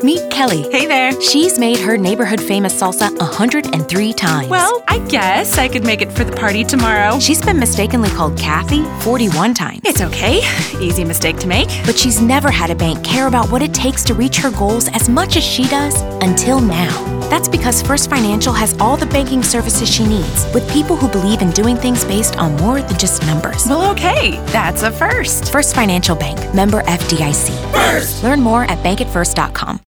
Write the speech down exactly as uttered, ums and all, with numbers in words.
Meet Kelly. Hey there. She's made her neighborhood famous salsa one hundred three times. Well, I guess I could make it for the party tomorrow. She's been mistakenly called Kathy forty-one times. It's okay. Easy mistake to make. But she's never had a bank care about what it takes to reach her goals as much as she does until now. That's because First Financial has all the banking services she needs, with people who believe in doing things based on more than just numbers. Well, okay. That's a first. First Financial Bank. Member F D I C. First! Learn more at bank at first dot com.